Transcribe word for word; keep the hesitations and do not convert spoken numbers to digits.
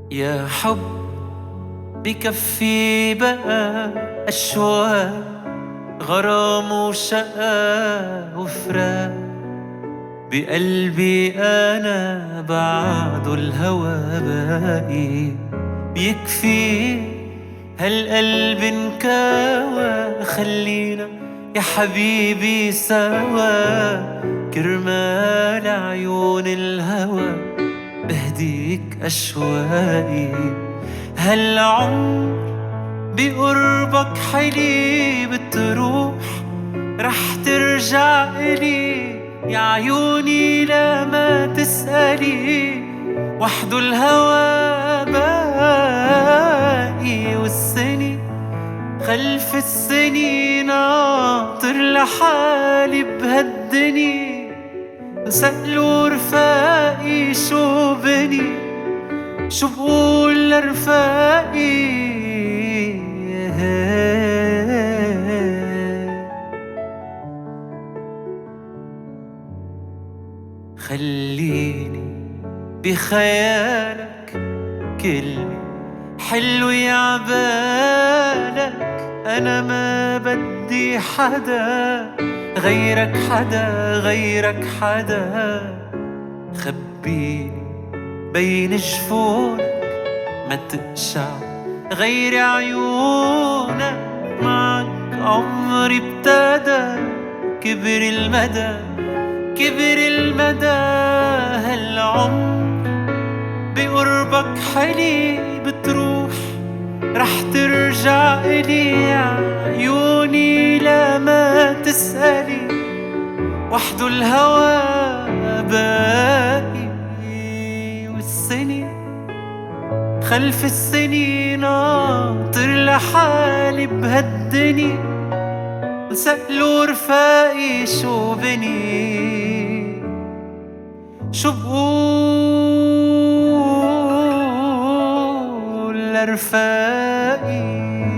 يا حب بكفي بقى أشواق غرام وشقا وفراق بقلبي أنا بعد الهوى باقي بيكفي هالقلب انكوى خلينا يا حبيبي سوا كرمال عيون الهوى بهديك أشواقي هالعمر بقربك حلي بتروح رح ترجع إلي يا عيوني لا ما تسألي وحده الهوى باقي والسنين خلف السنين ناطر لحالي بهالدني سألوا رفاقي شو بني شو بقول لرفاقي خليني بخيالك كلمة حلو يعبالك أنا ما بدي حدا غيرك حدا غيرك حدا خبيني بين جفونك ما تقشع غير عيونك معك عمري ابتدى كبر المدى كبر المدى هالعمر بقربك حلي بتروح رح ترجع إلي عيوني لا ما تسألي وحده الهوى باقي والسنين خلف السنين ناطر لحالي بهالدني سألوا رفاقي شو بني شو بقول لرفاقي